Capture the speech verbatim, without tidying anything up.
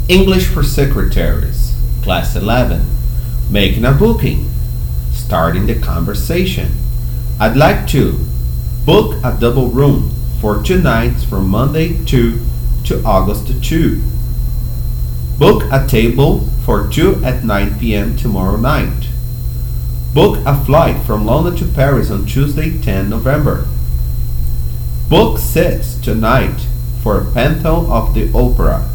English for Secretaries, Class eleven. Making a booking. Starting the conversation. I'd like to book a double room for two nights from Monday two to August second. Book a table for two at nine p m tomorrow night. Book a flight from London to Paris on Tuesday, tenth November. Book seats tonight for Phantom of the Opera.